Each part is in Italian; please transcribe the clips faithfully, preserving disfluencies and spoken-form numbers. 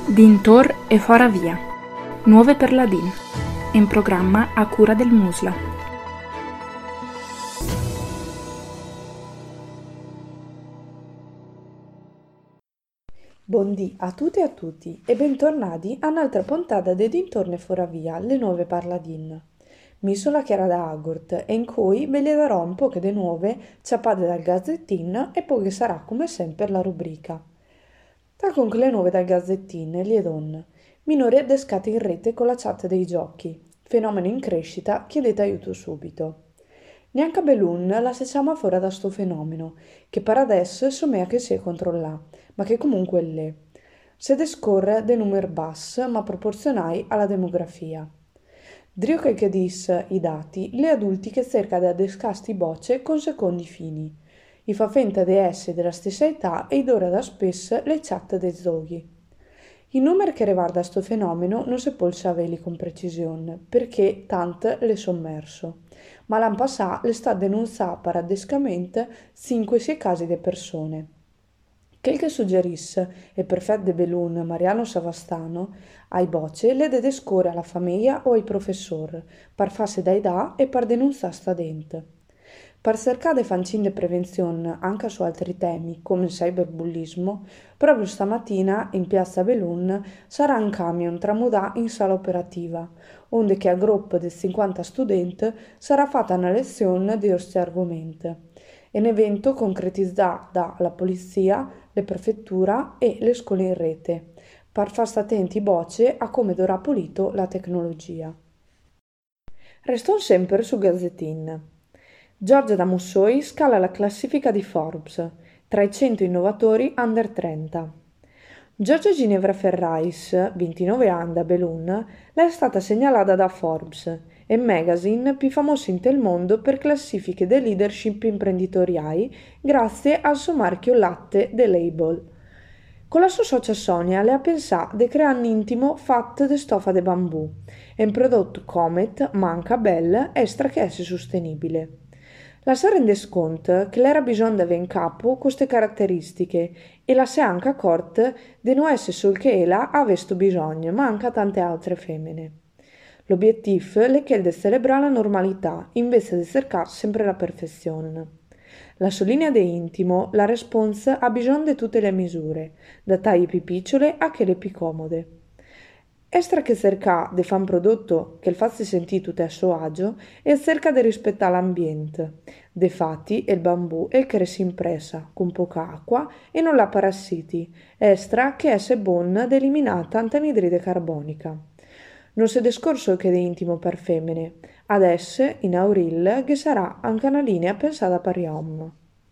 Dintor e fora via. Nuove per la D I N. In programma a cura del Musla. Buondì a tutte e a tutti e bentornati a un'altra puntata di Dintorno e fora via, le nuove parla D I N. Mi sono Chiara da Agort e in cui ve le darò un po' di nuove ciappate dal Gazzettin e poi che sarà come sempre la rubrica. Da con le nuove dal Gazzettin, le donne. Minori adescati in rete con la chat dei giochi. Fenomeno in crescita, chiedete aiuto subito. Neanche a Belun la si chiama fuori da sto fenomeno, che per adesso somea che si è controllato, ma che comunque l'è. Se descorre dei numeri bassi, ma proporzionali alla demografia. Drio che che dis i dati, le adulti che cerca di adescasti bocce con secondi fini. I fa finta di essere della stessa età e idora da spesso le chat dei zoghi. I numeri che riguarda questo fenomeno non si può sapere con precisione, perché tante le sommerso. Ma l'anno passato le sta denunciato per adescamento cinque sei casi di persone. Quel che suggerisse il prefetto de Belun Mariano Savastano ai bocce le de descore alla famiglia o ai professori per farsi da età e per denunciare sta dente. Per cercare di fare prevenzione anche su altri temi come il cyberbullismo, proprio stamattina in piazza Belun sarà un camion tramudato in sala operativa, onde che al gruppo di cinquanta studenti sarà fatta una lezione di questi argomenti. Un evento concretizzato dalla polizia, le prefetture e le scuole in rete, per far stare attenti bocce a come dovrà pulito la tecnologia. Restò sempre su Gazzettin. Giorgia da Mussoi scala la classifica di Forbes, tra i cento innovatori under trenta. Giorgia Ginevra Ferrais, ventinove anni da Belun, è stata segnalata da Forbes, il magazine più famoso in tel mondo per classifiche di leadership imprenditoriali grazie al suo marchio latte The Label. Con la sua socia Sonia le ha pensato di creare un intimo fatto di stoffa di bambù e un prodotto Comet, manca bello, extra che esse sostenibile. La si rende conto che l'era bisogno di avere in capo queste caratteristiche e la si è anche accorta di non essere solo che ella ha questo bisogno, ma anche tante altre femmine. L'obiettivo è quello di celebrare la normalità invece di cercare sempre la perfezione. La sua linea di intimo, la responsa ha bisogno di tutte le misure, da taglie più piccole a quelle più comode. Estra che cerca di fare un prodotto che il faccia sentire tutto a suo agio e cerca di rispettare l'ambiente. Defatti il bambù è il che si impressa con poca acqua e non la parassiti, estra che esse buona di eliminare tanta anidride carbonica. Non si è discorso che di intimo per femmine, adesso in auril che sarà anche una linea pensata per uomini.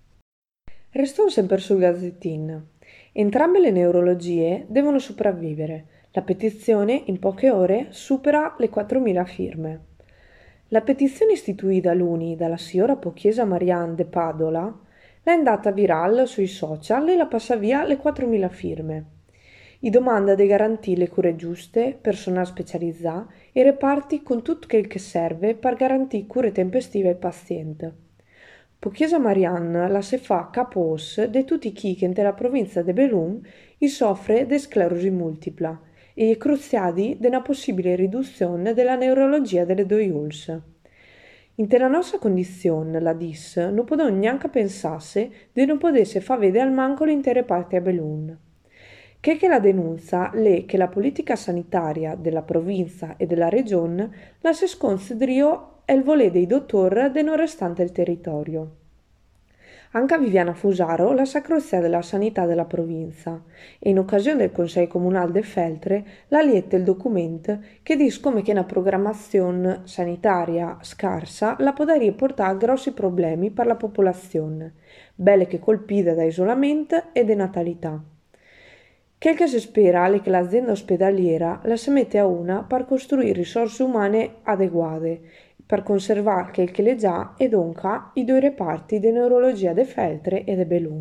Restò sempre sul Gazzettin. Entrambe le neurologie devono sopravvivere. La petizione in poche ore supera le quattromila firme. La petizione istituita l'Uni dalla signora Pochiesa Marianne de Padola è andata virale sui social e la passa via le quattromila firme. I domanda di garantire le cure giuste, personale specializzato e reparti con tutto quel che serve per garantire cure tempestive al paziente. Pochiesa Marianne la se fa capos di tutti chi che nella provincia di Belun soffre di sclerosi multipla e è cruziati di una possibile riduzione della neurologia delle due uls. In la nostra condizione, la D I S, non possiamo neanche pensare di non potersi far vedere al manco l'intera parte a Belun. Che che la denuncia è che la politica sanitaria della provincia e della regione la si sconsidero è il volere dei dottori del non restante il territorio. Anche Viviana Fusaro, la sacrostia della sanità della provincia, e in occasione del Consiglio Comunale de Feltre, la liette il documento che dice come che una programmazione sanitaria scarsa la potrebbe portare a grossi problemi per la popolazione, belle che colpite da isolamento e de natalità. Quel che si spera è che l'azienda ospedaliera la si mette a una per costruire risorse umane adeguate, per conservare quel che le già e dunque i due reparti di neurologia de Feltre e de Belun.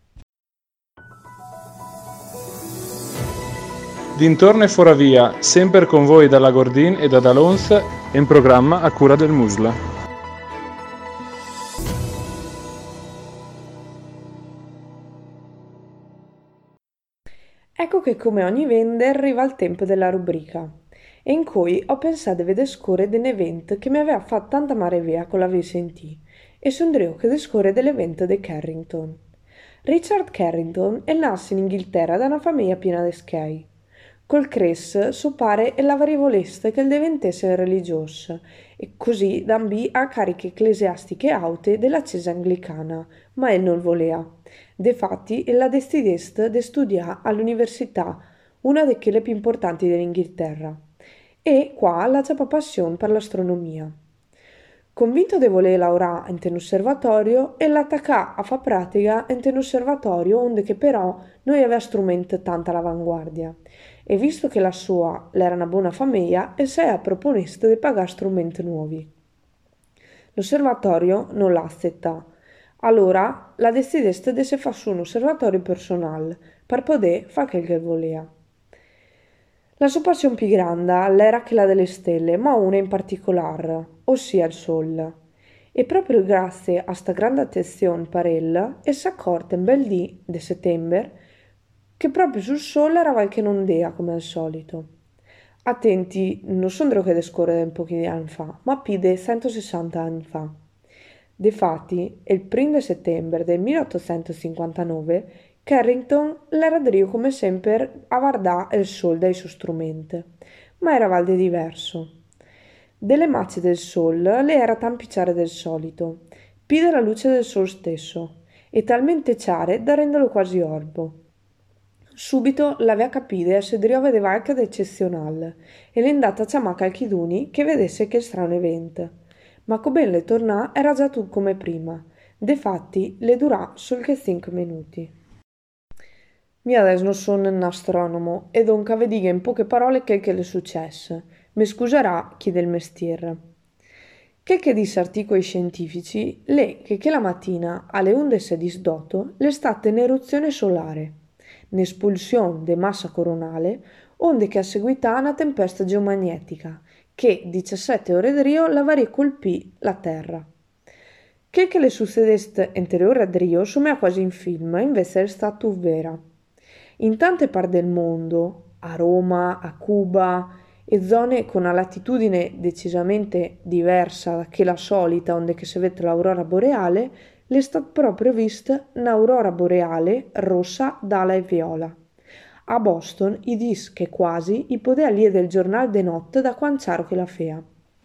Dintorno e fora via, sempre con voi dalla Gordin e da Dalons, in programma a cura del Musla. Ecco che come ogni vende arriva il tempo della rubrica, e in cui ho pensato di vedere scorrere dell'evento che mi aveva fatto tanta mare via con la vi sentì, e sondrio che descorre dell'evento di Carrington. Richard Carrington è nato in Inghilterra da una famiglia piena di schei. Col cres, suo pare e l'avrei voleste che il diventasse religioso, e così d'ambì a cariche ecclesiastiche aute della Chiesa anglicana, ma egli non volea. Defatti, ella decidesse di studiare all'università, una delle quelle più importanti dell'Inghilterra, e qua la c'è passione per l'astronomia. Convinto di voler lavorare in un osservatorio, e l'attacca a fa pratica in un osservatorio onde che però non aveva strumenti tanto all'avanguardia. E visto che la sua l'era una buona famiglia, e si è proposto di pagare strumenti nuovi. L'osservatorio non l'ha accettato. Allora la decideste di se fare un osservatorio personale per poter fare quel che voleva. La sua passione più grande era quella delle stelle, ma una in particolare, ossia il Sole. E proprio grazie a sta grande attenzione per ella, e si è accorta un bel dì di settembre che proprio sul Sole era qualche ondea come al solito. Attenti, non sono che descorre un pochi di anni fa, ma più di centosessanta anni fa. Difatti, il primo settembre del milleottocentocinquantanove, Carrington l'era drio come sempre a guardare il sole dai suoi strumenti, ma era valde diverso. Delle macce del sole le era tampicciare del solito, più della luce del sole stesso, e talmente chiare da renderlo quasi orbo. Subito l'aveva capito e si drio vedeva anche d'eccezionale, e l'è andata a chiamare qualchiduni che vedesse che strano evento. Ma come le tornà era già tutto come prima, defatti le durà solo che cinque minuti. Mia adesso non sono un astronomo e dunque vi dico in poche parole che che le successe. Mi scuserà chi del mestiere. Che che disse articoli scientifici, le che che la mattina alle undici di sdotto le state in eruzione solare, un'espulsione de massa coronale, onde che a seguità una tempesta geomagnetica, che diciassette ore di Rio la varie colpì la Terra. Che che le succedeste interiore a Rio somiglia quasi in film, invece è stato vera. In tante parti del mondo, a Roma, a Cuba e zone con una latitudine decisamente diversa da quella solita onde che si vede l'aurora boreale, le è stata proprio vista un'aurora boreale rossa, d'ala e viola. A Boston i dis che quasi i poteva lì del giornale de notte da quanciaro che la fea.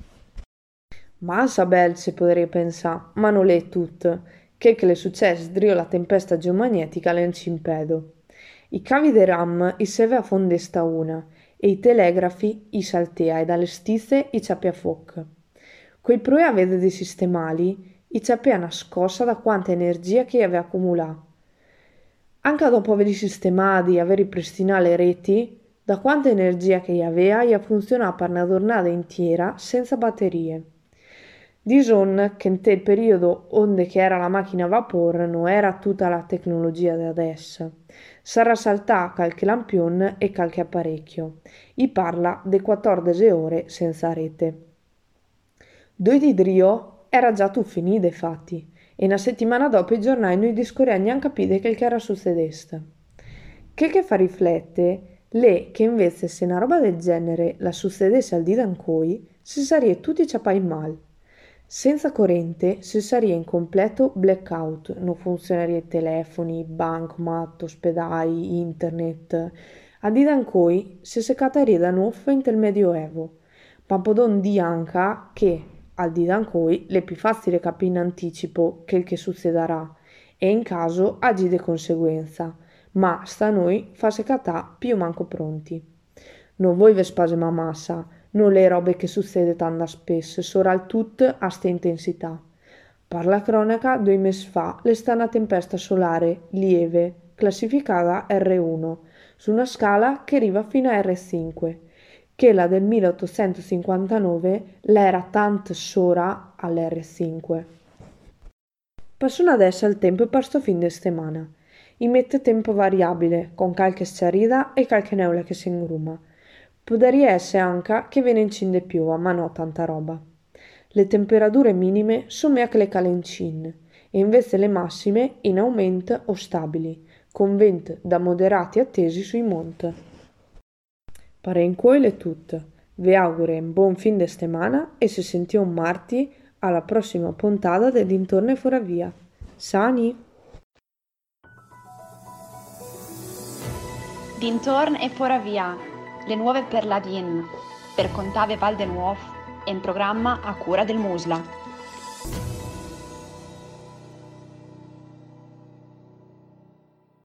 Ma sa bel se potrei pensare, ma non è tutto, che che le successe drio la tempesta geomagnetica le impedo. I cavi de ram i seve a fondesta una, e i telegrafi i saltea e dalle stizze i ciappia foc. Quei proe vede dei sistemali, i ciappia una scossa da quanta energia che aveva accumulato. Anche dopo aver sistemati e aver ripristinato le reti, da quanta energia che aveva, ia funzionava per una giornata intera senza batterie. Dison che in quel periodo onde che era la macchina a vapore non era tutta la tecnologia di adesso. Sarà saltà qualche lampione e qualche apparecchio. I parla de quattordici ore senza rete. Due di Drio era già tu finito, infatti, e una settimana dopo i giornali non discorrevano neanche capire che era succedeste. Che che fa riflette, le che invece se una roba del genere la succedesse al dì d'ancoi, si sarebbe tutti ciapai mal. Senza corrente si sarebbe in completo blackout, non funzionerebbe telefoni, bancomat, ospedali, internet. A dì d'ancoi si secataria da nuovo in tel medioevo, ma podon di anche che al dì d'ancoi le più facile capire in anticipo che il che succederà e in caso agi di conseguenza, ma sta a noi fa secatà più manco pronti. Non voi ve spasima massa, non le robe che succede tanto spesso, soral tut a ste intensità. Per la cronaca, due mesi fa, le sta una tempesta solare lieve, classificata erre uno, su una scala che arriva fino a erre cinque, che la del milleottocentocinquantanove l'era tanto sora all'erre cinque. Passano adesso il tempo per sto fin de settimana. I mette tempo variabile, con qualche sciarrida e qualche neula che si ingruma. Potrebbe essere anche che ve ne incinde più, ma no tanta roba. Le temperature minime sono meno che le calencin, e invece le massime in aumento o stabili, con vent da moderati attesi sui mont. Pare le tut. Vi auguro un buon fin de settimana e se sentiamo marti alla prossima puntata del Dintorno e Foravia. Sani! Dintorn e Foravia, le nuove per la Din, per Contave Val de Nuof, in programma a cura del Musla.